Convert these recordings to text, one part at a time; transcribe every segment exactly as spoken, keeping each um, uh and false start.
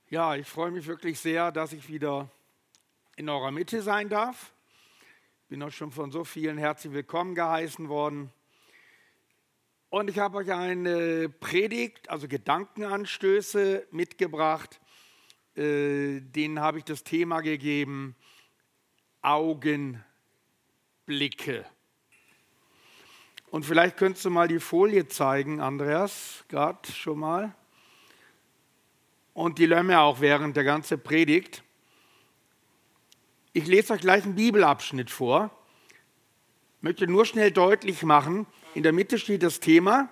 Ja, ich freue mich wirklich sehr, dass ich wieder in eurer Mitte sein darf. Bin auch schon von so vielen herzlich willkommen geheißen worden. Und ich habe euch eine Predigt, also Gedankenanstöße mitgebracht. Äh, denen habe ich das Thema gegeben, Augenblicke. Und vielleicht könntest du mal die Folie zeigen, Andreas, gerade schon mal. Und die löschen wir auch während der ganzen Predigt. Ich lese euch gleich einen Bibelabschnitt vor. Ich möchte nur schnell deutlich machen, in der Mitte steht das Thema.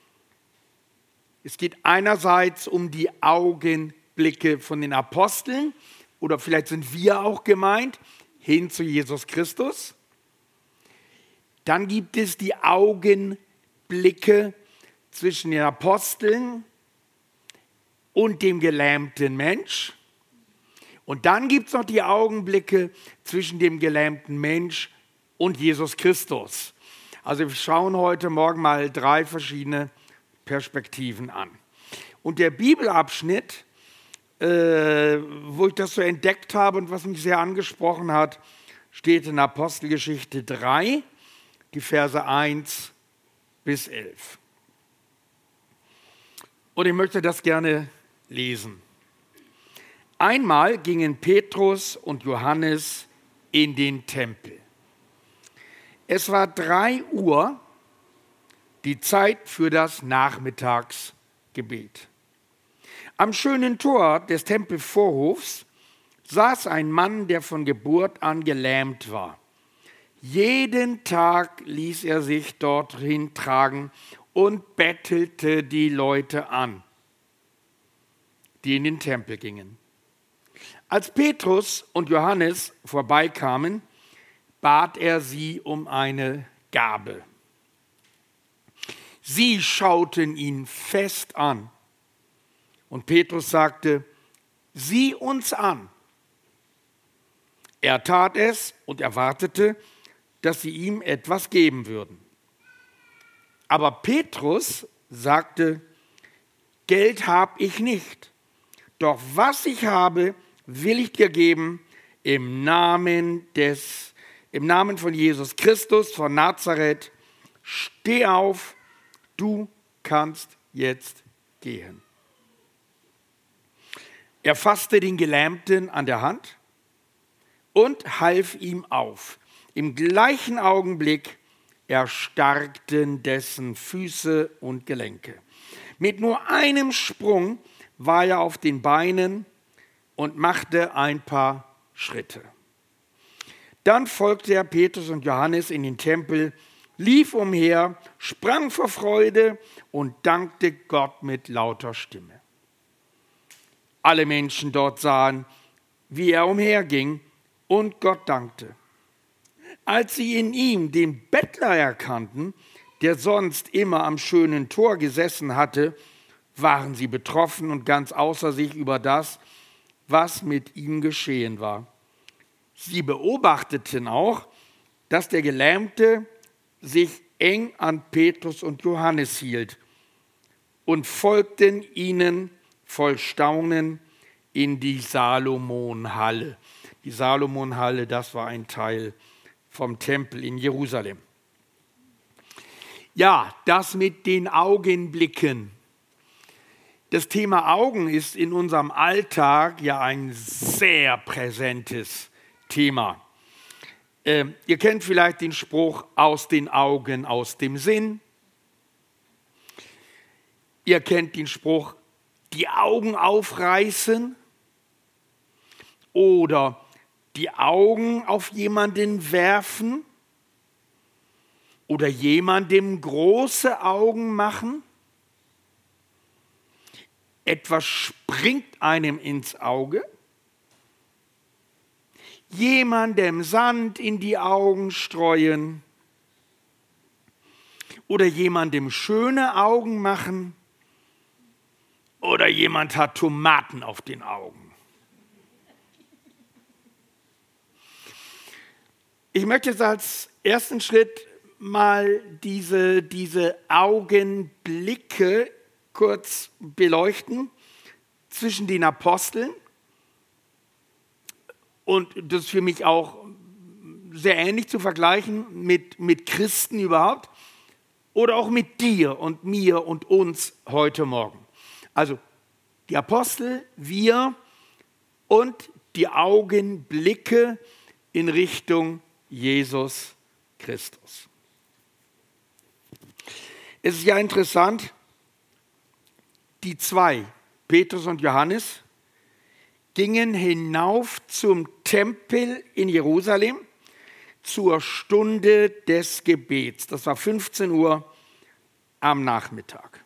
Es geht einerseits um die Augenblicke von den Aposteln, oder vielleicht sind wir auch gemeint, hin zu Jesus Christus. Dann gibt es die Augenblicke zwischen den Aposteln und dem gelähmten Mensch. Und dann gibt es noch die Augenblicke zwischen dem gelähmten Mensch und Jesus Christus. Also wir schauen heute Morgen mal drei verschiedene Perspektiven an. Und der Bibelabschnitt, äh, wo ich das so entdeckt habe und was mich sehr angesprochen hat, steht in Apostelgeschichte drei, die Verse eins bis elf. Und ich möchte das gerne lesen. Einmal gingen Petrus und Johannes in den Tempel. Es war drei Uhr, die Zeit für das Nachmittagsgebet. Am schönen Tor des Tempelvorhofs saß ein Mann, der von Geburt an gelähmt war. Jeden Tag ließ er sich dorthin tragen und bettelte die Leute an, die in den Tempel gingen. Als Petrus und Johannes vorbeikamen, bat er sie um eine Gabe. Sie schauten ihn fest an. Und Petrus sagte, sieh uns an. Er tat es und erwartete, dass sie ihm etwas geben würden. Aber Petrus sagte, Geld habe ich nicht. Doch was ich habe, will ich dir geben im Namen des, im Namen von Jesus Christus von Nazareth. Steh auf, du kannst jetzt gehen. Er fasste den Gelähmten an der Hand und half ihm auf. Im gleichen Augenblick erstarkten dessen Füße und Gelenke. Mit nur einem Sprung war er auf den Beinen und machte ein paar Schritte. Dann folgte er Petrus und Johannes in den Tempel, lief umher, sprang vor Freude und dankte Gott mit lauter Stimme. Alle Menschen dort sahen, wie er umherging und Gott dankte. Als sie in ihm den Bettler erkannten, der sonst immer am schönen Tor gesessen hatte, waren sie betroffen und ganz außer sich über das, was mit ihm geschehen war. Sie beobachteten auch, dass der Gelähmte sich eng an Petrus und Johannes hielt und folgten ihnen voll Staunen in die Salomonhalle. Die Salomonhalle, das war ein Teil vom Tempel in Jerusalem. Ja, das mit den Augenblicken. Das Thema Augen ist in unserem Alltag ja ein sehr präsentes Thema. Ähm, ihr kennt vielleicht den Spruch, aus den Augen, aus dem Sinn. Ihr kennt den Spruch, die Augen aufreißen oder die Augen auf jemanden werfen oder jemandem große Augen machen. Etwas springt einem ins Auge. Jemandem Sand in die Augen streuen. Oder jemandem schöne Augen machen. Oder jemand hat Tomaten auf den Augen. Ich möchte jetzt als ersten Schritt mal diese, diese Augenblicke kurz beleuchten zwischen den Aposteln. Und das ist für mich auch sehr ähnlich zu vergleichen mit, mit Christen überhaupt. Oder auch mit dir und mir und uns heute Morgen. Also die Apostel, wir und die Augenblicke in Richtung Jesus Christus. Es ist ja interessant, die zwei, Petrus und Johannes, gingen hinauf zum Tempel in Jerusalem zur Stunde des Gebets. Das war fünfzehn Uhr am Nachmittag.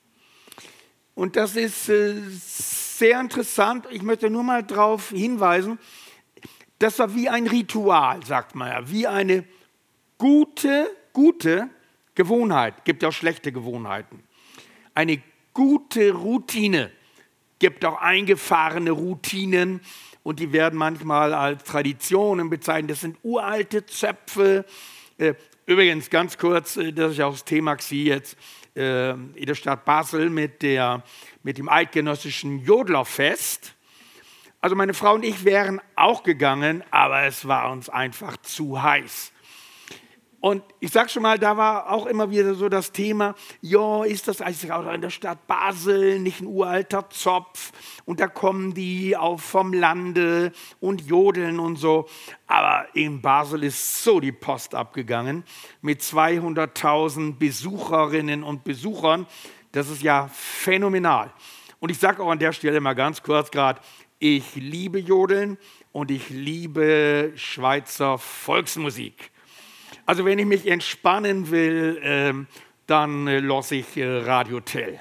Und das ist äh, sehr interessant. Ich möchte nur mal darauf hinweisen, das war wie ein Ritual, sagt man ja, wie eine gute, gute Gewohnheit. Gibt auch schlechte Gewohnheiten. Eine gute Routine. Gibt auch eingefahrene Routinen und die werden manchmal als Traditionen bezeichnet. Das sind uralte Zöpfe. Äh, übrigens, ganz kurz, äh, das ist ja auch das Thema jetzt äh, in der Stadt Basel mit, der, mit dem eidgenössischen Jodlerfest. Also meine Frau und ich wären auch gegangen, aber es war uns einfach zu heiß. Und ich sage schon mal, da war auch immer wieder so das Thema, ja, ist das eigentlich auch in der Stadt Basel nicht ein uralter Zopf und da kommen die auch vom Lande und jodeln und so. Aber in Basel ist so die Post abgegangen mit zweihunderttausend Besucherinnen und Besuchern. Das ist ja phänomenal. Und ich sage auch an der Stelle mal ganz kurz gerade, ich liebe Jodeln und ich liebe Schweizer Volksmusik. Also wenn ich mich entspannen will, ähm, dann äh, lasse ich äh, Radio Tell.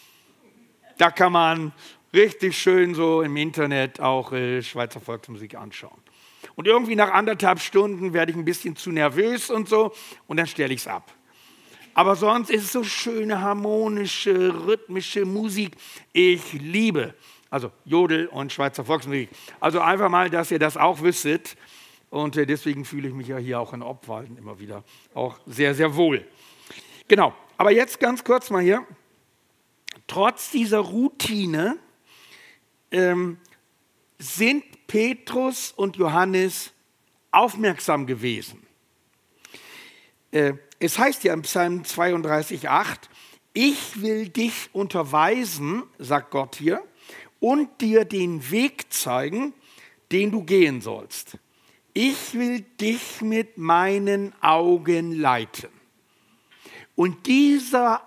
Da kann man richtig schön so im Internet auch äh, Schweizer Volksmusik anschauen. Und irgendwie nach anderthalb Stunden werde ich ein bisschen zu nervös und so und dann stelle ich es ab. Aber sonst ist es so schöne, harmonische, rhythmische Musik. Ich liebe also Jodel und Schweizer Volksmusik. Also einfach mal, dass ihr das auch wüsstet. Und deswegen fühle ich mich ja hier auch in Obwalden immer wieder auch sehr, sehr wohl. Genau, aber jetzt ganz kurz mal hier. Trotz dieser Routine ähm, sind Petrus und Johannes aufmerksam gewesen. Äh, es heißt ja im Psalm zweiunddreißig, acht, ich will dich unterweisen, sagt Gott hier, und dir den Weg zeigen, den du gehen sollst. Ich will dich mit meinen Augen leiten. Und dieser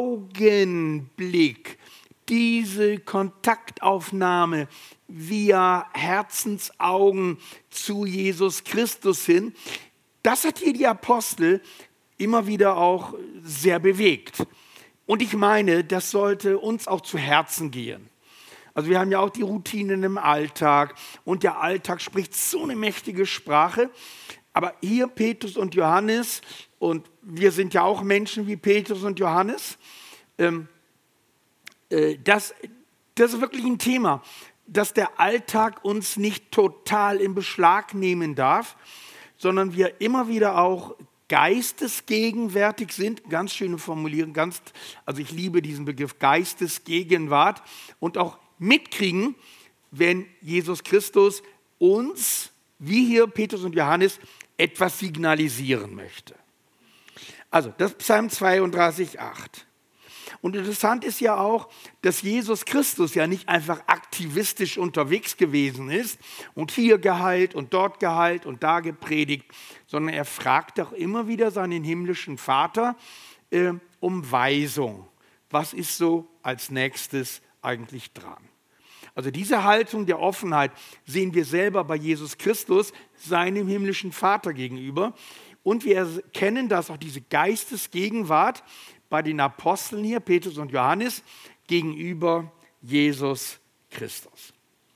Augenblick, diese Kontaktaufnahme via Herzensaugen zu Jesus Christus hin, das hat hier die Apostel immer wieder auch sehr bewegt. Und ich meine, das sollte uns auch zu Herzen gehen. Also wir haben ja auch die Routinen im Alltag und der Alltag spricht so eine mächtige Sprache. Aber hier Petrus und Johannes, und wir sind ja auch Menschen wie Petrus und Johannes, ähm, äh, das, das ist wirklich ein Thema, dass der Alltag uns nicht total in Beschlag nehmen darf, sondern wir immer wieder auch geistesgegenwärtig sind, ganz schöne Formulierung, ganz, also ich liebe diesen Begriff Geistesgegenwart und auch mitkriegen, wenn Jesus Christus uns, wie hier Petrus und Johannes, etwas signalisieren möchte. Also, das ist Psalm zweiunddreißig, acht. Und interessant ist ja auch, dass Jesus Christus ja nicht einfach aktivistisch unterwegs gewesen ist und hier geheilt und dort geheilt und da gepredigt, sondern er fragt auch immer wieder seinen himmlischen Vater äh, um Weisung. Was ist so als nächstes eigentlich dran? Also diese Haltung der Offenheit sehen wir selber bei Jesus Christus, seinem himmlischen Vater gegenüber. Und wir erkennen das auch, diese Geistesgegenwart bei den Aposteln hier, Petrus und Johannes, gegenüber Jesus Christus.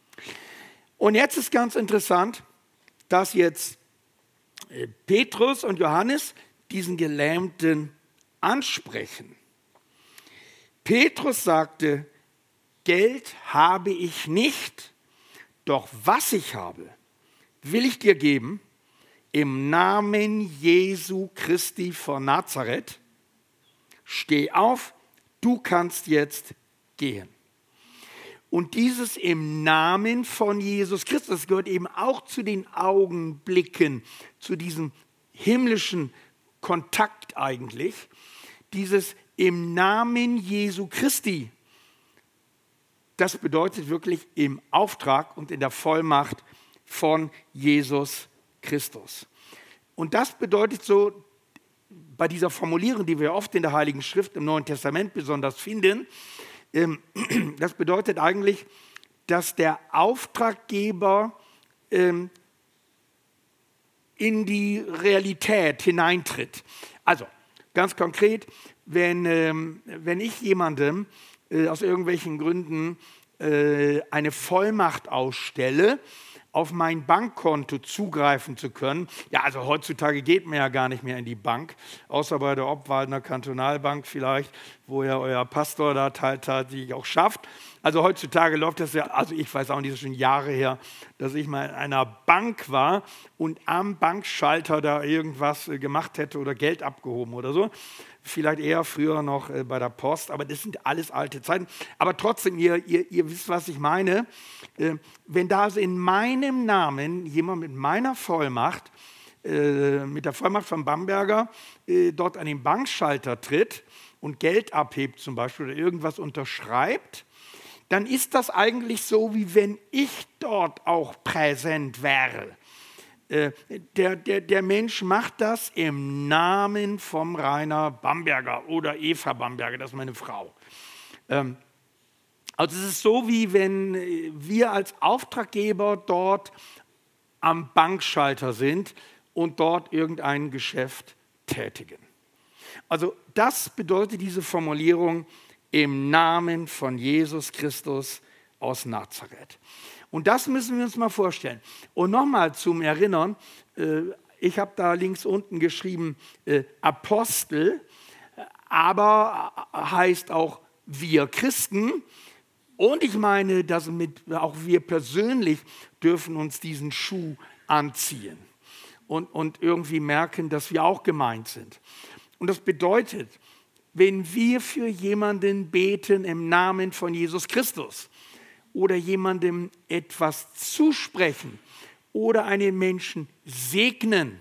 Und jetzt ist ganz interessant, dass jetzt Petrus und Johannes diesen Gelähmten ansprechen. Petrus sagte, Geld habe ich nicht, doch was ich habe, will ich dir geben, im Namen Jesu Christi von Nazareth. Steh auf, du kannst jetzt gehen. Und dieses im Namen von Jesus Christus gehört eben auch zu den Augenblicken, zu diesem himmlischen Kontakt eigentlich. Dieses im Namen Jesu Christi, das bedeutet wirklich im Auftrag und in der Vollmacht von Jesus Christus. Und das bedeutet so, bei dieser Formulierung, die wir oft in der Heiligen Schrift im Neuen Testament besonders finden, das bedeutet eigentlich, dass der Auftraggeber in die Realität hineintritt. Also ganz konkret, wenn, wenn ich jemandem aus irgendwelchen Gründen eine Vollmacht ausstelle, auf mein Bankkonto zugreifen zu können. Ja, also heutzutage geht man ja gar nicht mehr in die Bank, außer bei der Obwaldener Kantonalbank vielleicht, wo ja euer Pastor da tatsächlich auch schafft. Also heutzutage läuft das ja, also ich weiß auch nicht, das ist schon Jahre her, dass ich mal in einer Bank war und am Bankschalter da irgendwas gemacht hätte oder Geld abgehoben oder so. Vielleicht eher früher noch äh, bei der Post, aber das sind alles alte Zeiten. Aber trotzdem, ihr, ihr, ihr wisst, was ich meine. Äh, wenn da also in meinem Namen jemand mit meiner Vollmacht, äh, mit der Vollmacht von Bamberger, äh, dort an den Bankschalter tritt und Geld abhebt zum Beispiel oder irgendwas unterschreibt, dann ist das eigentlich so, wie wenn ich dort auch präsent wäre. Der, der, der Mensch macht das im Namen vom Rainer Bamberger oder Eva Bamberger, das ist meine Frau. Also es ist so, wie wenn wir als Auftraggeber dort am Bankschalter sind und dort irgendein Geschäft tätigen. Also das bedeutet diese Formulierung im Namen von Jesus Christus aus Nazareth. Und das müssen wir uns mal vorstellen. Und nochmal zum Erinnern, äh, ich habe da links unten geschrieben äh, Apostel, aber heißt auch wir Christen. Und ich meine, dass mit, auch wir persönlich dürfen uns diesen Schuh anziehen und, und irgendwie merken, dass wir auch gemeint sind. Und das bedeutet, wenn wir für jemanden beten im Namen von Jesus Christus, oder jemandem etwas zusprechen oder einen Menschen segnen,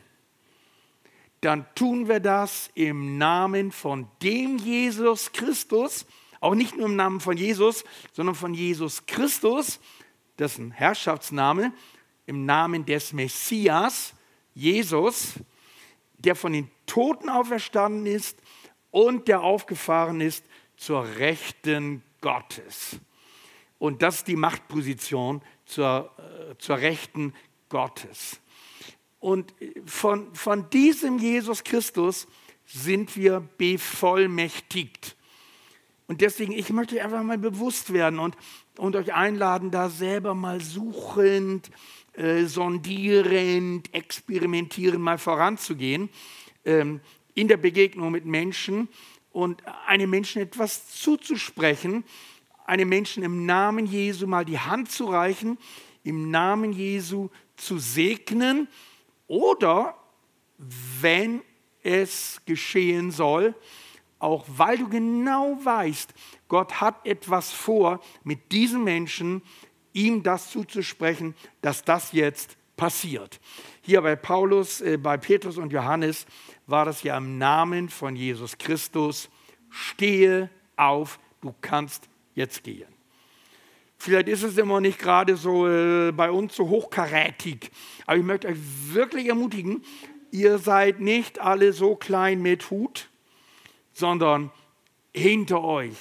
dann tun wir das im Namen von dem Jesus Christus, auch nicht nur im Namen von Jesus, sondern von Jesus Christus, dessen Herrschaftsname, im Namen des Messias, Jesus, der von den Toten auferstanden ist und der aufgefahren ist zur Rechten Gottes. Und das ist die Machtposition zur, äh, zur Rechten Gottes. Und von, von diesem Jesus Christus sind wir bevollmächtigt. Und deswegen, ich möchte einfach mal bewusst werden und, und euch einladen, da selber mal suchend, äh, sondierend, experimentierend mal voranzugehen, ähm, in der Begegnung mit Menschen und einem Menschen etwas zuzusprechen, einem Menschen im Namen Jesu mal die Hand zu reichen, im Namen Jesu zu segnen oder, wenn es geschehen soll, auch weil du genau weißt, Gott hat etwas vor mit diesem Menschen, ihm das zuzusprechen, dass das jetzt passiert. Hier bei Paulus, äh, bei Petrus und Johannes war das ja im Namen von Jesus Christus. Stehe auf, du kannst jetzt gehen. Vielleicht ist es immer nicht gerade so äh, bei uns so hochkarätig, aber ich möchte euch wirklich ermutigen, ihr seid nicht alle so klein mit Hut, sondern hinter euch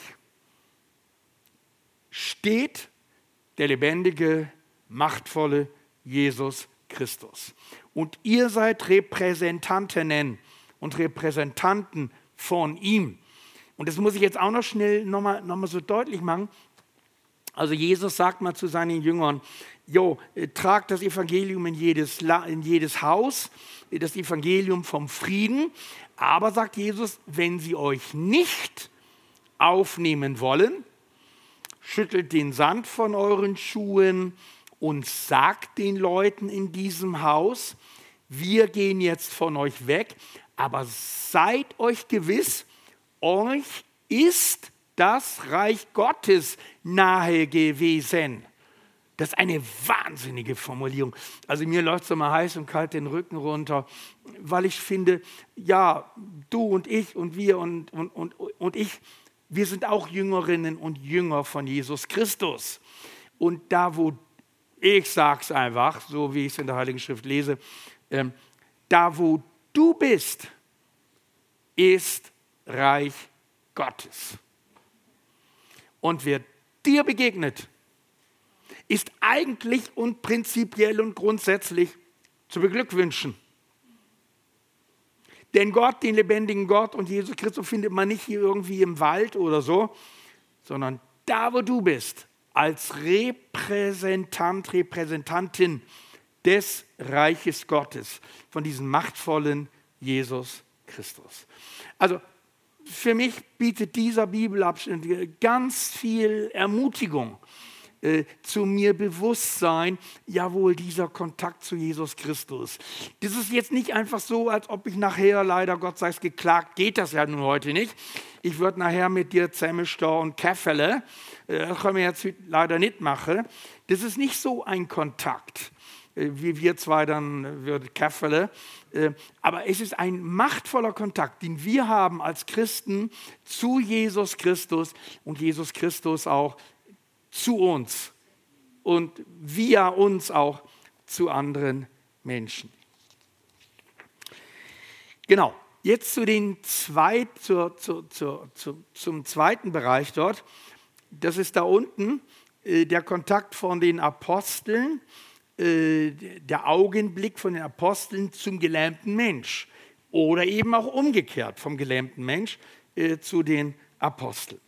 steht der lebendige, machtvolle Jesus Christus. Und ihr seid Repräsentantinnen und Repräsentanten von ihm. Und das muss ich jetzt auch noch schnell nochmal noch mal so deutlich machen. Also Jesus sagt mal zu seinen Jüngern, jo, tragt das Evangelium in jedes, in jedes Haus, das Evangelium vom Frieden. Aber, sagt Jesus, wenn sie euch nicht aufnehmen wollen, schüttelt den Sand von euren Schuhen und sagt den Leuten in diesem Haus, wir gehen jetzt von euch weg, aber seid euch gewiss, euch ist das Reich Gottes nahe gewesen. Das ist eine wahnsinnige Formulierung. Also mir läuft es immer heiß und kalt den Rücken runter, weil ich finde, ja, du und ich und wir und, und, und, und ich, wir sind auch Jüngerinnen und Jünger von Jesus Christus. Und da, wo, ich sage es einfach, so wie ich es in der Heiligen Schrift lese, ähm, da, wo du bist, ist Reich Gottes. Und wer dir begegnet, ist eigentlich und prinzipiell und grundsätzlich zu beglückwünschen. Denn Gott, den lebendigen Gott und Jesus Christus findet man nicht hier irgendwie im Wald oder so, sondern da, wo du bist, als Repräsentant, Repräsentantin des Reiches Gottes, von diesem machtvollen Jesus Christus. Also für mich bietet dieser Bibelabschnitt ganz viel Ermutigung, Äh, zu mir bewusst sein, jawohl, dieser Kontakt zu Jesus Christus. Das ist jetzt nicht einfach so, als ob ich nachher, leider Gott sei es geklagt, geht das ja nun heute nicht. Ich würde nachher mit dir Zemmester und Käffele, äh, das können wir jetzt leider nicht machen. Das ist nicht so ein Kontakt, äh, wie wir zwei dann, äh, würde Käffele. Äh, aber es ist ein machtvoller Kontakt, den wir haben als Christen zu Jesus Christus und Jesus Christus auch zu uns und via uns auch zu anderen Menschen. Genau, jetzt zu den zweit, zur, zur, zur, zur, zum zweiten Bereich dort. Das ist da unten äh, der Kontakt von den Aposteln, äh, der Augenblick von den Aposteln zum gelähmten Mensch oder eben auch umgekehrt vom gelähmten Mensch äh, zu den Aposteln.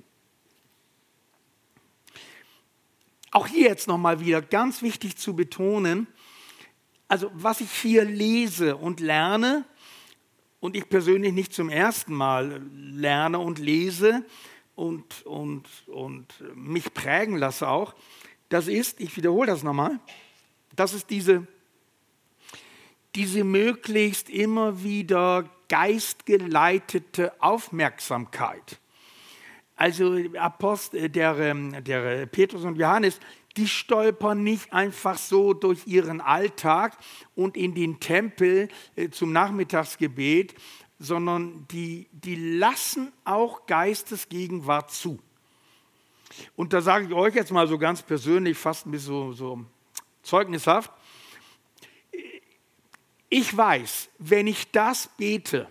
Auch hier jetzt nochmal wieder ganz wichtig zu betonen, also was ich hier lese und lerne, und ich persönlich nicht zum ersten Mal lerne und lese und, und, und mich prägen lasse auch, das ist, ich wiederhole das nochmal, das ist diese, diese möglichst immer wieder geistgeleitete Aufmerksamkeit. Also Apostel, der, der Petrus und Johannes, die stolpern nicht einfach so durch ihren Alltag und in den Tempel äh, zum Nachmittagsgebet, sondern die, die lassen auch Geistesgegenwart zu. Und da sage ich euch jetzt mal so ganz persönlich, fast ein bisschen so, so zeugnishaft, ich weiß, wenn ich das bete,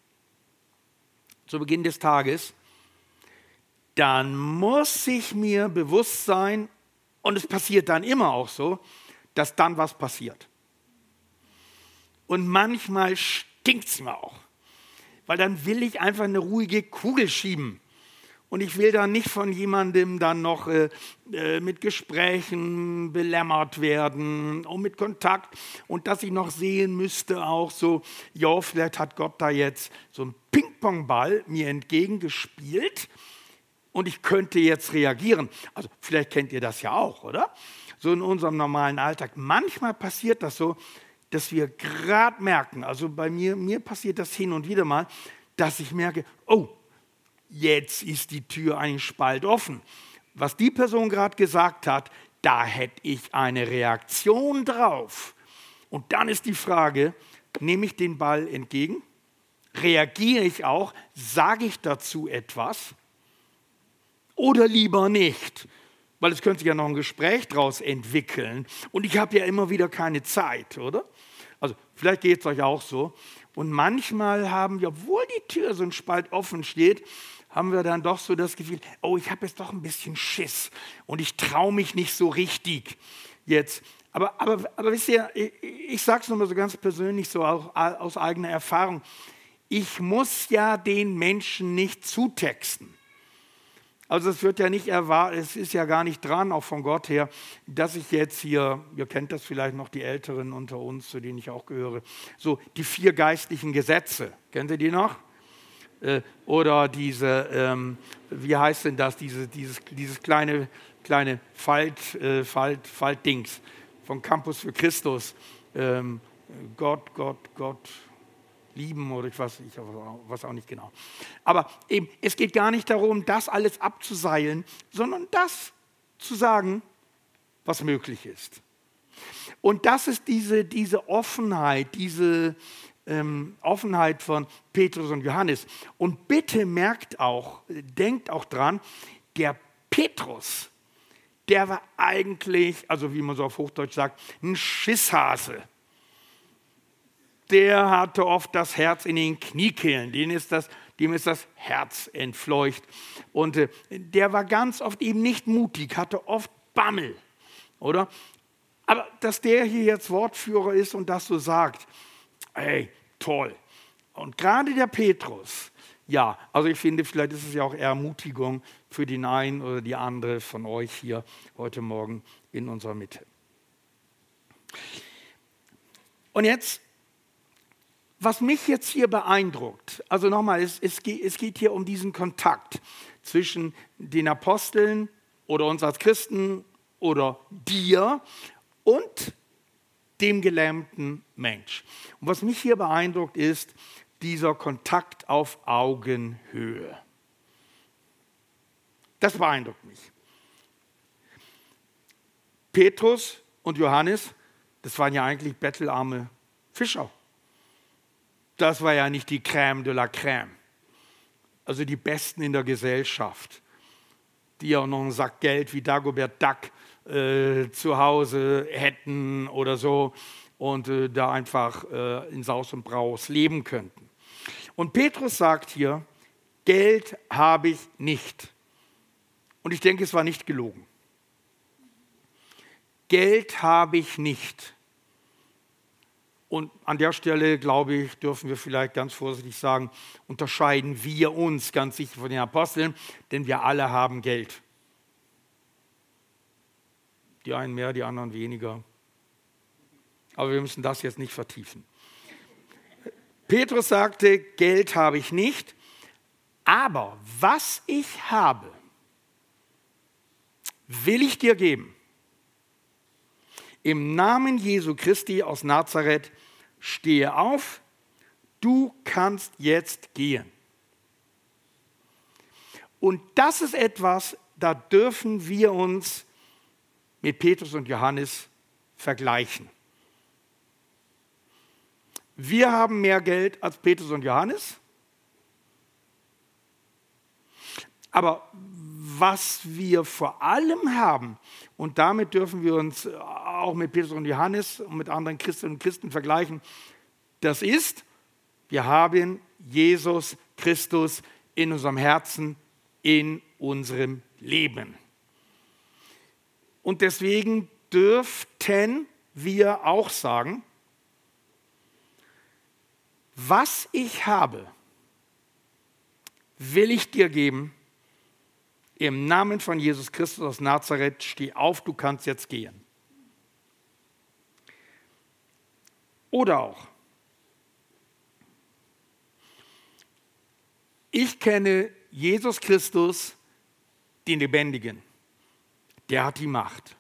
zu Beginn des Tages, dann muss ich mir bewusst sein, und es passiert dann immer auch so, dass dann was passiert. Und manchmal stinkt es mir auch, weil dann will ich einfach eine ruhige Kugel schieben. Und ich will dann nicht von jemandem dann noch äh, äh, mit Gesprächen belämmert werden und mit Kontakt. Und dass ich noch sehen müsste auch so, ja, vielleicht hat Gott da jetzt so einen Ping-Pong-Ball mir entgegengespielt. Und ich könnte jetzt reagieren. Also vielleicht kennt ihr das ja auch, oder? So in unserem normalen Alltag. Manchmal passiert das so, dass wir gerade merken, also bei mir, mir passiert das hin und wieder mal, dass ich merke, oh, jetzt ist die Tür ein Spalt offen. Was die Person gerade gesagt hat, da hätte ich eine Reaktion drauf. Und dann ist die Frage, nehme ich den Ball entgegen? Reagiere ich auch? Sage ich dazu etwas? Oder lieber nicht, weil es könnte sich ja noch ein Gespräch daraus entwickeln und ich habe ja immer wieder keine Zeit, oder? Also vielleicht geht es euch auch so. Und manchmal haben wir, obwohl die Tür so ein Spalt offen steht, haben wir dann doch so das Gefühl, oh, ich habe jetzt doch ein bisschen Schiss und ich traue mich nicht so richtig jetzt. Aber, aber, aber wisst ihr, ich, ich sage es nochmal so ganz persönlich, so auch aus eigener Erfahrung, ich muss ja den Menschen nicht zutexten. Also es wird ja nicht erwartet, es ist ja gar nicht dran, auch von Gott her, dass ich jetzt hier, ihr kennt das vielleicht noch, die Älteren unter uns, zu denen ich auch gehöre, so die vier geistlichen Gesetze, kennt ihr die noch? Äh, oder diese, ähm, wie heißt denn das, diese, dieses, dieses kleine, kleine Falt, äh, Falt, Faltdings vom Campus für Christus, ähm, Gott, Gott, Gott, lieben oder ich weiß, ich weiß auch nicht genau. Aber eben, es geht gar nicht darum, das alles abzuseilen, sondern das zu sagen, was möglich ist. Und das ist diese, diese Offenheit, diese ähm, Offenheit von Petrus und Johannes. Und bitte merkt auch, denkt auch dran, der Petrus, der war eigentlich, also wie man so auf Hochdeutsch sagt, ein Schisshase. Der hatte oft das Herz in den Kniekehlen, dem ist das, dem ist das Herz entfleucht. Und äh, der war ganz oft eben nicht mutig, hatte oft Bammel, oder? Aber dass der hier jetzt Wortführer ist und das so sagt, ey, toll. Und gerade der Petrus, ja, also ich finde, vielleicht ist es ja auch Ermutigung für den einen oder die andere von euch hier heute Morgen in unserer Mitte. Und jetzt, was mich jetzt hier beeindruckt, also nochmal, es, es, geht, es geht hier um diesen Kontakt zwischen den Aposteln oder uns als Christen oder dir und dem gelähmten Mensch. Und was mich hier beeindruckt, ist dieser Kontakt auf Augenhöhe. Das beeindruckt mich. Petrus und Johannes, das waren ja eigentlich bettelarme Fischer. Das war ja nicht die Crème de la Crème. Also die Besten in der Gesellschaft, die ja auch noch einen Sack Geld wie Dagobert Duck äh, zu Hause hätten oder so und äh, da einfach äh, in Saus und Braus leben könnten. Und Petrus sagt hier, Geld habe ich nicht. Und ich denke, es war nicht gelogen. Geld habe ich nicht. Und an der Stelle, glaube ich, dürfen wir vielleicht ganz vorsichtig sagen, unterscheiden wir uns ganz sicher von den Aposteln, denn wir alle haben Geld. Die einen mehr, die anderen weniger. Aber wir müssen das jetzt nicht vertiefen. Petrus sagte, Geld habe ich nicht, aber was ich habe, will ich dir geben. Im Namen Jesu Christi aus Nazareth, stehe auf, du kannst jetzt gehen. Und das ist etwas, da dürfen wir uns mit Petrus und Johannes vergleichen. Wir haben mehr Geld als Petrus und Johannes, aber was wir vor allem haben, und damit dürfen wir uns auch mit Petrus und Johannes und mit anderen Christinnen und Christen vergleichen, das ist, wir haben Jesus Christus in unserem Herzen, in unserem Leben. Und deswegen dürften wir auch sagen, was ich habe, will ich dir geben. Im Namen von Jesus Christus aus Nazareth, steh auf, du kannst jetzt gehen. Oder auch, ich kenne Jesus Christus, den Lebendigen. Der hat die Macht.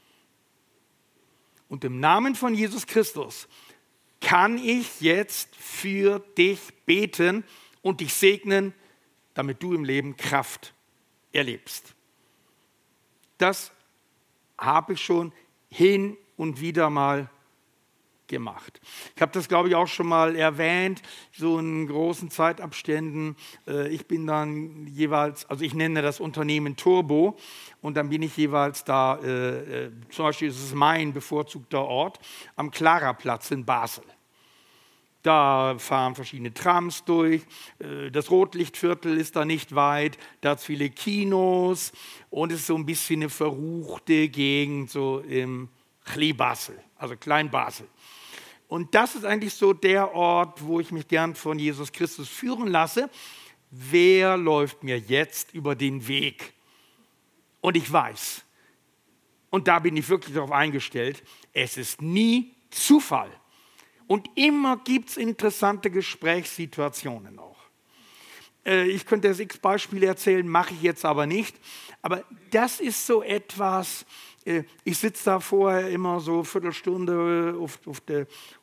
Und im Namen von Jesus Christus kann ich jetzt für dich beten und dich segnen, damit du im Leben Kraft erlebst. Das habe ich schon hin und wieder mal gemacht. Ich habe das, glaube ich, auch schon mal erwähnt, so in großen Zeitabständen. Ich bin dann jeweils, also ich nenne das Unternehmen Turbo und dann bin ich jeweils da, äh, zum Beispiel ist es mein bevorzugter Ort, am Klaraplatz in Basel. Da fahren verschiedene Trams durch, das Rotlichtviertel ist da nicht weit, da hat es viele Kinos und es ist so ein bisschen eine verruchte Gegend, so im Klein-Basel, also Klein-Basel. Und das ist eigentlich so der Ort, wo ich mich gern von Jesus Christus führen lasse. Wer läuft mir jetzt über den Weg? Und ich weiß, und da bin ich wirklich darauf eingestellt, es ist nie Zufall. Und immer gibt es interessante Gesprächssituationen auch. Äh, ich könnte jetzt x Beispiele erzählen, mache ich jetzt aber nicht. Aber das ist so etwas, äh, ich sitze da vorher immer so eine Viertelstunde auf, auf, der,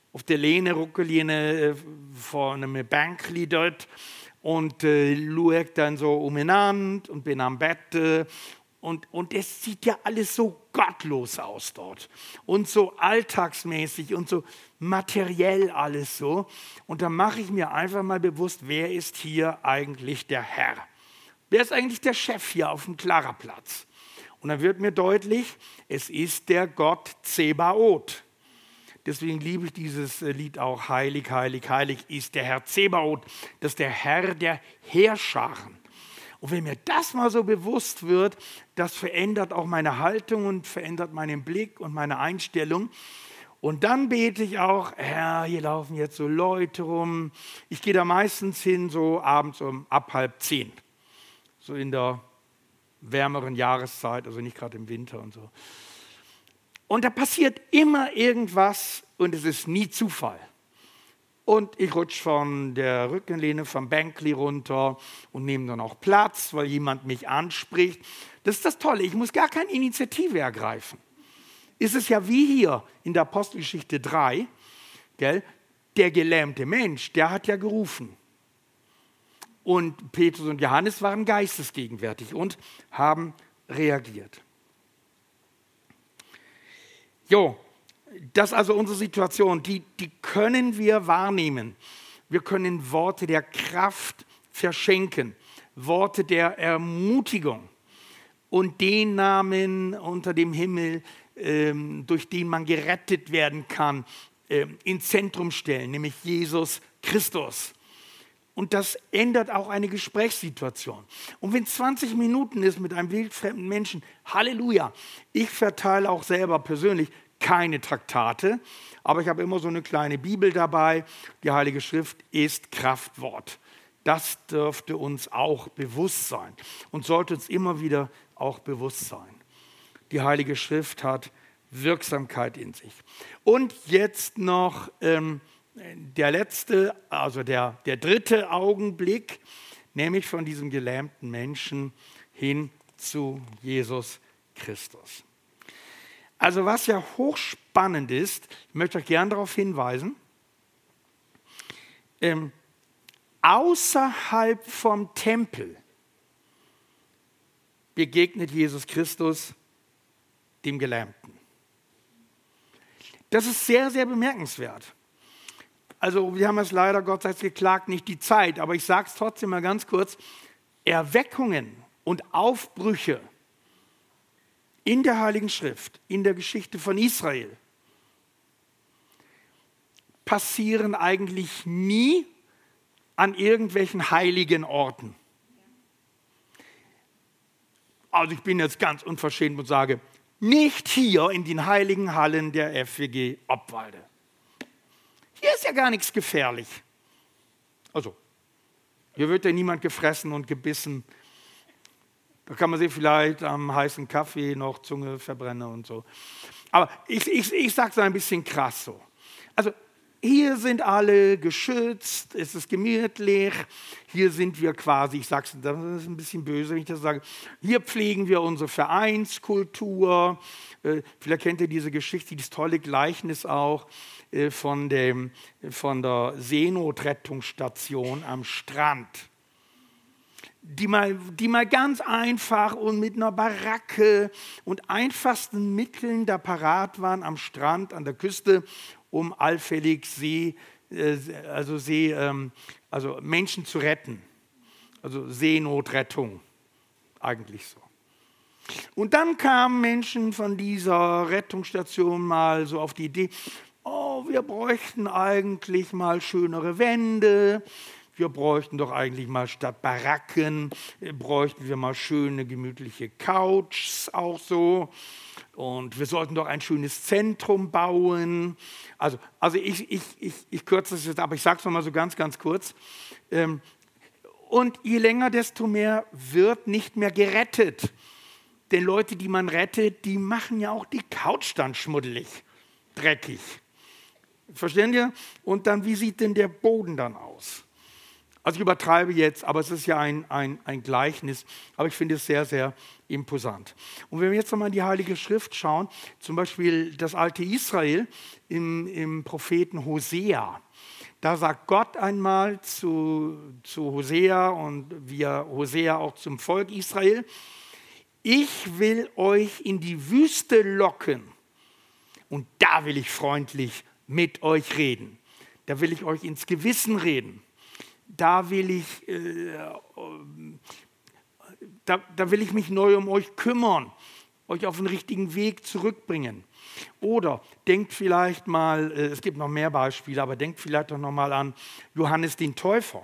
auf der Lehne, Ruckelehne äh, vor einem Bänkli dort und äh, schaue dann so umeinander und bin am Bett. Äh, und, und es sieht ja alles so gottlos aus dort und so alltagsmäßig und so materiell alles so. Und dann mache ich mir einfach mal bewusst, wer ist hier eigentlich der Herr? Wer ist eigentlich der Chef hier auf dem Klaraplatz? Und dann wird mir deutlich, es ist der Gott Zebaoth. Deswegen liebe ich dieses Lied auch, heilig, heilig, heilig ist der Herr Zebaoth. Das ist der Herr der Heerscharen. Und wenn mir das mal so bewusst wird, das verändert auch meine Haltung und verändert meinen Blick und meine Einstellung. Und dann bete ich auch, Herr, hier laufen jetzt so Leute rum. Ich gehe da meistens hin, so abends um ab halb zehn. So in der wärmeren Jahreszeit, also nicht gerade im Winter und so. Und da passiert immer irgendwas und es ist nie Zufall. Und ich rutsche von der Rückenlehne vom Bänkli runter und nehme dann auch Platz, weil jemand mich anspricht. Das ist das Tolle, ich muss gar keine Initiative ergreifen. Ist es ja wie hier in der Apostelgeschichte drei, gell? Der gelähmte Mensch, der hat ja gerufen. Und Petrus und Johannes waren geistesgegenwärtig und haben reagiert. Jo, das ist also unsere Situation, die, die können wir wahrnehmen. Wir können Worte der Kraft verschenken, Worte der Ermutigung und den Namen unter dem Himmel, ähm, durch den man gerettet werden kann, ähm, ins Zentrum stellen, nämlich Jesus Christus. Und das ändert auch eine Gesprächssituation. Und wenn es zwanzig Minuten ist mit einem wildfremden Menschen, Halleluja, ich verteile auch selber persönlich keine Traktate, aber ich habe immer so eine kleine Bibel dabei. Die Heilige Schrift ist Kraftwort. Das dürfte uns auch bewusst sein und sollte uns immer wieder auch bewusst sein. Die Heilige Schrift hat Wirksamkeit in sich. Und jetzt noch ähm, der letzte, also der, der dritte Augenblick, nämlich von diesem gelähmten Menschen hin zu Jesus Christus. Also was ja hochspannend ist, ich möchte euch gerne darauf hinweisen, ähm, außerhalb vom Tempel begegnet Jesus Christus dem Gelähmten. Das ist sehr, sehr bemerkenswert. Also wir haben es leider, Gott sei Dank, geklagt, nicht die Zeit, aber ich sage es trotzdem mal ganz kurz, Erweckungen und Aufbrüche in der Heiligen Schrift, in der Geschichte von Israel, passieren eigentlich nie an irgendwelchen heiligen Orten. Also ich bin jetzt ganz unverschämt und sage, nicht hier in den heiligen Hallen der F W G Obwalde. Hier ist ja gar nichts gefährlich. Also, hier wird ja niemand gefressen und gebissen. Da kann man sich vielleicht am heißen Kaffee noch Zunge verbrennen und so. Aber ich, ich, ich sage es ein bisschen krass so. Also hier sind alle geschützt, es ist gemütlich, hier sind wir quasi, ich sage es, das ist ein bisschen böse, wenn ich das sage, hier pflegen wir unsere Vereinskultur. Äh, vielleicht kennt ihr diese Geschichte, dieses tolle Gleichnis auch äh, von, dem, von der Seenotrettungsstation am Strand. Die mal, die mal ganz einfach und mit einer Baracke und einfachsten Mitteln da parat waren am Strand, an der Küste, um allfällig See, äh, also, See, ähm, also Menschen zu retten. Also Seenotrettung, eigentlich so. Und dann kamen Menschen von dieser Rettungsstation mal so auf die Idee, oh, wir bräuchten eigentlich mal schönere Wände. Wir bräuchten doch eigentlich mal statt Baracken, bräuchten wir mal schöne, gemütliche Couches auch so. Und wir sollten doch ein schönes Zentrum bauen. Also, also ich, ich, ich, ich kürze es jetzt ab, ich sage es nochmal so ganz, ganz kurz. Und je länger, desto mehr wird nicht mehr gerettet. Denn Leute, die man rettet, die machen ja auch die Couch dann schmuddelig, dreckig. Verstehen ihr? Und dann, wie sieht denn der Boden dann aus? Also ich übertreibe jetzt, aber es ist ja ein, ein, ein Gleichnis, aber ich finde es sehr, sehr imposant. Und wenn wir jetzt nochmal in die Heilige Schrift schauen, zum Beispiel das alte Israel im, im Propheten Hosea, da sagt Gott einmal zu, zu Hosea und wir Hosea auch zum Volk Israel, ich will euch in die Wüste locken und da will ich freundlich mit euch reden. Da will ich euch ins Gewissen reden. Da will ich, äh, da, da will ich mich neu um euch kümmern, euch auf den richtigen Weg zurückbringen. Oder denkt vielleicht mal, äh, es gibt noch mehr Beispiele, aber denkt vielleicht doch noch mal an Johannes den Täufer.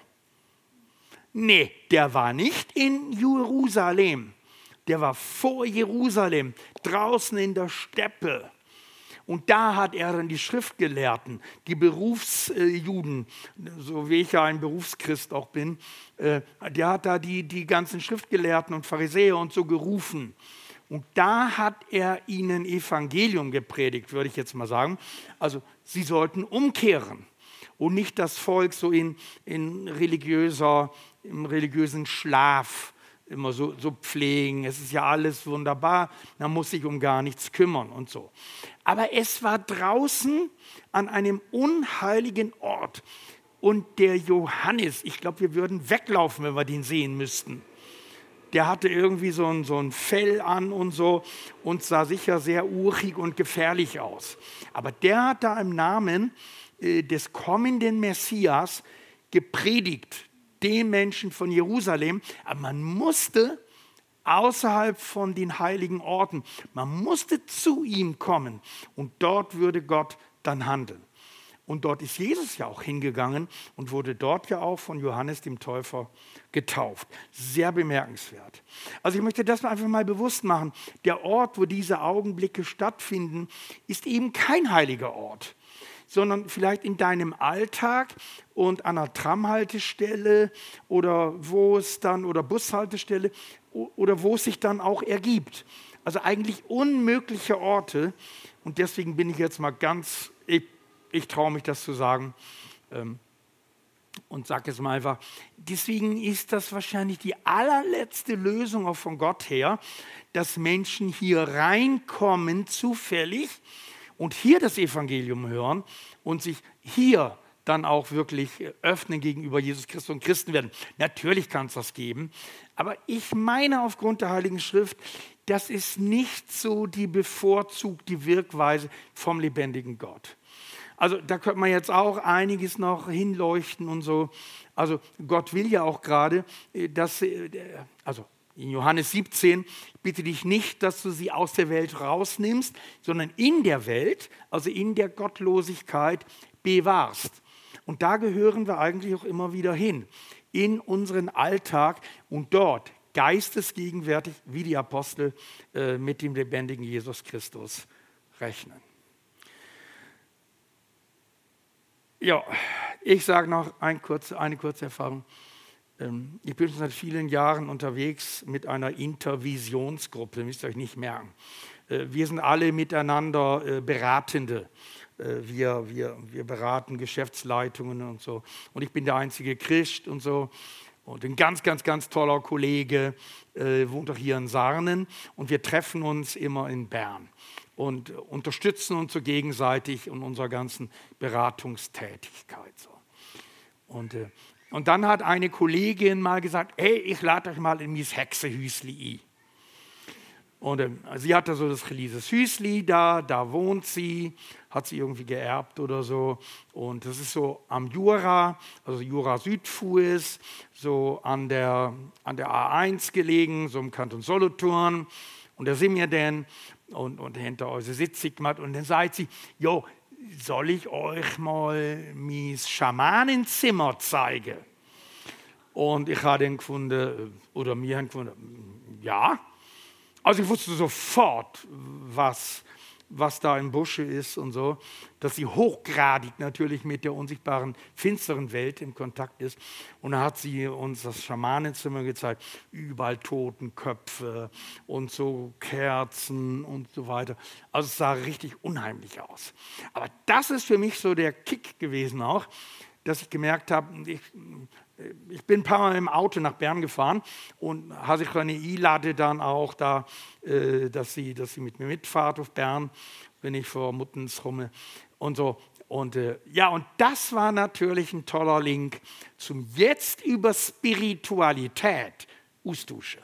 Nee, der war nicht in Jerusalem. Der war vor Jerusalem, draußen in der Steppe. Und da hat er dann die Schriftgelehrten, die Berufsjuden, so wie ich ja ein Berufschrist auch bin, äh, der hat da die, die ganzen Schriftgelehrten und Pharisäer und so gerufen. Und da hat er ihnen Evangelium gepredigt, würde ich jetzt mal sagen. Also sie sollten umkehren und nicht das Volk so in, in religiöser, im religiösen Schlaf immer so, so pflegen. Es ist ja alles wunderbar, man muss sich um gar nichts kümmern und so. Aber es war draußen an einem unheiligen Ort. Und der Johannes, ich glaube, wir würden weglaufen, wenn wir den sehen müssten. Der hatte irgendwie so ein, so ein Fell an und so und sah sicher sehr urig und gefährlich aus. Aber der hat da im Namen äh, des kommenden Messias gepredigt, den Menschen von Jerusalem. Aber man musste außerhalb von den heiligen Orten, man musste zu ihm kommen und dort würde Gott dann handeln. Und dort ist Jesus ja auch hingegangen und wurde dort ja auch von Johannes dem Täufer getauft. Sehr bemerkenswert. Also ich möchte das mal einfach mal bewusst machen. Der Ort, wo diese Augenblicke stattfinden, ist eben kein heiliger Ort, sondern vielleicht in deinem Alltag und an einer Tramhaltestelle oder wo es dann, oder Bushaltestelle oder wo es sich dann auch ergibt. Also eigentlich unmögliche Orte. Und deswegen bin ich jetzt mal ganz, ich, ich traue mich das zu sagen ähm, und sage es mal einfach, deswegen ist das wahrscheinlich die allerletzte Lösung auch von Gott her, dass Menschen hier reinkommen zufällig und hier das Evangelium hören und sich hier dann auch wirklich öffnen gegenüber Jesus Christus und Christen werden. Natürlich kann es das geben, aber ich meine aufgrund der Heiligen Schrift, das ist nicht so die bevorzugte Wirkweise vom lebendigen Gott. Also da könnte man jetzt auch einiges noch hinleuchten und so. Also Gott will ja auch gerade, dass, also in Johannes siebzehn, bitte dich nicht, dass du sie aus der Welt rausnimmst, sondern in der Welt, also in der Gottlosigkeit, bewahrst. Und da gehören wir eigentlich auch immer wieder hin, in unseren Alltag und dort geistesgegenwärtig, wie die Apostel, äh, mit dem lebendigen Jesus Christus rechnen. Ja, ich sage noch ein kurze, eine kurze Erfahrung. Ähm, ich bin schon seit vielen Jahren unterwegs mit einer Intervisionsgruppe, müsst ihr euch nicht merken. Äh, wir sind alle miteinander äh, Beratende. Wir, wir, wir beraten Geschäftsleitungen und so. Und ich bin der einzige Christ und so. Und ein ganz, ganz, ganz toller Kollege äh, wohnt auch hier in Sarnen. Und wir treffen uns immer in Bern und unterstützen uns so gegenseitig in unserer ganzen Beratungstätigkeit. So. Und, äh, und dann hat eine Kollegin mal gesagt, hey, ich lade euch mal in mein Hexenhüsli ein. Und äh, sie hatte so das Releases Hüsli da, da wohnt sie, hat sie irgendwie geerbt oder so. Und das ist so am Jura, also Jura Südfuß, so an der, an der A eins gelegen, so im Kanton Solothurn. Und da sind wir dann und, und hinter uns sitze ich mal und dann sagt sie, jo, soll ich euch mal mein Schamanenzimmer zeigen? Und ich habe dann gefunden, oder mir haben gefunden, ja. Also ich wusste sofort, was, was da im Busche ist und so, dass sie hochgradig natürlich mit der unsichtbaren, finsteren Welt im Kontakt ist. Und da hat sie uns das Schamanenzimmer gezeigt, überall Totenköpfe und so Kerzen und so weiter. Also es sah richtig unheimlich aus. Aber das ist für mich so der Kick gewesen auch, dass ich gemerkt habe, ich, ich bin ein paar Mal im Auto nach Bern gefahren und Hasikone I lade dann auch da, äh, dass, sie, dass sie mit mir mitfahrt auf Bern, wenn ich vor Muttens rumme und so. Und äh, ja, und das war natürlich ein toller Link zum Jetzt über Spiritualität, Ustusche.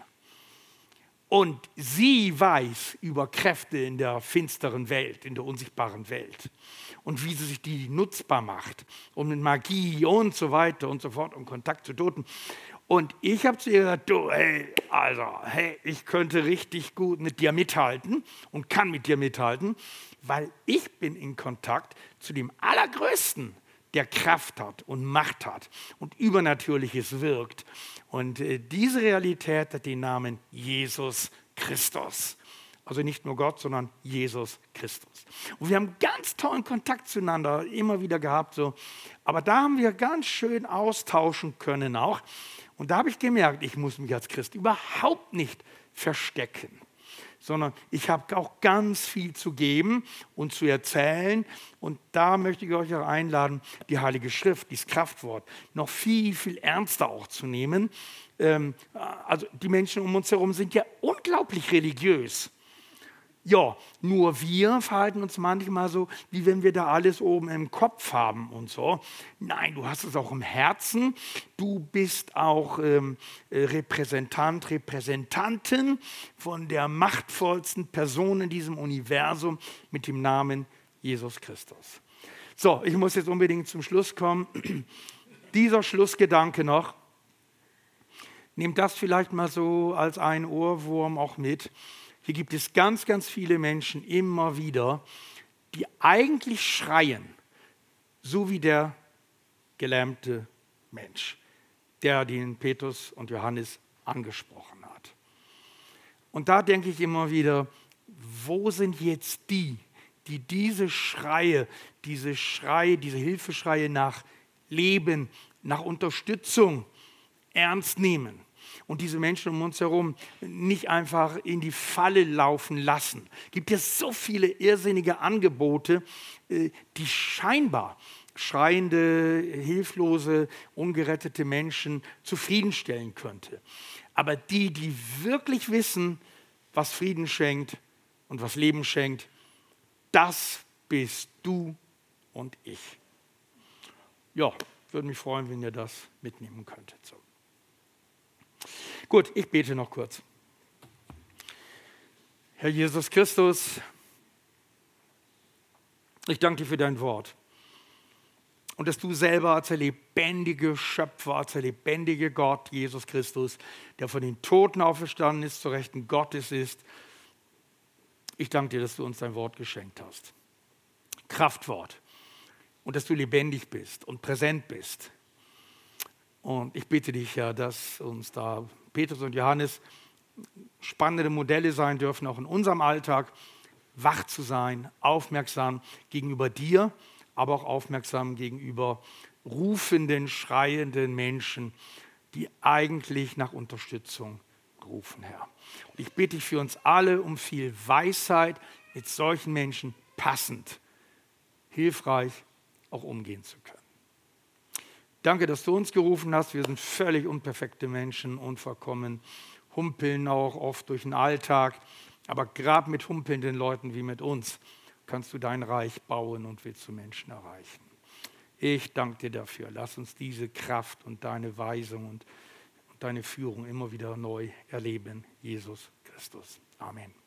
Und sie weiß über Kräfte in der finsteren Welt, in der unsichtbaren Welt und wie sie sich die nutzbar macht und mit Magie und so weiter und so fort und Kontakt zu Toten. Und ich habe zu ihr gesagt, du, hey, also, hey, ich könnte richtig gut mit dir mithalten und kann mit dir mithalten, weil ich bin in Kontakt zu dem Allergrößten, der Kraft hat und Macht hat und Übernatürliches wirkt. Und äh, diese Realität hat den Namen Jesus Christus. Also nicht nur Gott, sondern Jesus Christus. Und wir haben ganz tollen Kontakt zueinander immer wieder gehabt. So. Aber da haben wir ganz schön austauschen können auch. Und da habe ich gemerkt, ich muss mich als Christ überhaupt nicht verstecken, sondern ich habe auch ganz viel zu geben und zu erzählen. Und da möchte ich euch auch einladen, die Heilige Schrift, dieses Kraftwort, noch viel, viel ernster auch zu nehmen. Ähm, also die Menschen um uns herum sind ja unglaublich religiös. Ja, nur wir verhalten uns manchmal so, wie wenn wir da alles oben im Kopf haben und so. Nein, du hast es auch im Herzen. Du bist auch ähm, Repräsentant, Repräsentantin von der machtvollsten Person in diesem Universum mit dem Namen Jesus Christus. So, ich muss jetzt unbedingt zum Schluss kommen. Dieser Schlussgedanke noch. Nehmt das vielleicht mal so als einen Ohrwurm auch mit. Hier gibt es ganz, ganz viele Menschen immer wieder, die eigentlich schreien, so wie der gelähmte Mensch, der den Petrus und Johannes angesprochen hat. Und da denke ich immer wieder, wo sind jetzt die, die diese Schreie, diese Schreie, diese Hilfeschreie nach Leben, nach Unterstützung ernst nehmen? Und diese Menschen um uns herum nicht einfach in die Falle laufen lassen. Es gibt ja so viele irrsinnige Angebote, die scheinbar schreiende, hilflose, ungerettete Menschen zufriedenstellen könnte. Aber die, die wirklich wissen, was Frieden schenkt und was Leben schenkt, das bist du und ich. Ja, würde mich freuen, wenn ihr das mitnehmen könntet. So. Gut, ich bete noch kurz. Herr Jesus Christus, ich danke dir für dein Wort. Und dass du selber als der lebendige Schöpfer, als der lebendige Gott, Jesus Christus, der von den Toten auferstanden ist, zur Rechten Gottes ist. Ich danke dir, dass du uns dein Wort geschenkt hast. Kraftwort. Und dass du lebendig bist und präsent bist. Und ich bitte dich ja, dass uns da Petrus und Johannes spannende Modelle sein dürfen, auch in unserem Alltag, wach zu sein, aufmerksam gegenüber dir, aber auch aufmerksam gegenüber rufenden, schreienden Menschen, die eigentlich nach Unterstützung rufen, Herr. Und ich bitte dich für uns alle um viel Weisheit, mit solchen Menschen passend, hilfreich auch umgehen zu können. Danke, dass du uns gerufen hast. Wir sind völlig unperfekte Menschen, unvollkommen, humpeln auch oft durch den Alltag. Aber gerade mit humpelnden Leuten wie mit uns kannst du dein Reich bauen und willst du Menschen erreichen. Ich danke dir dafür. Lass uns diese Kraft und deine Weisung und deine Führung immer wieder neu erleben. Jesus Christus. Amen.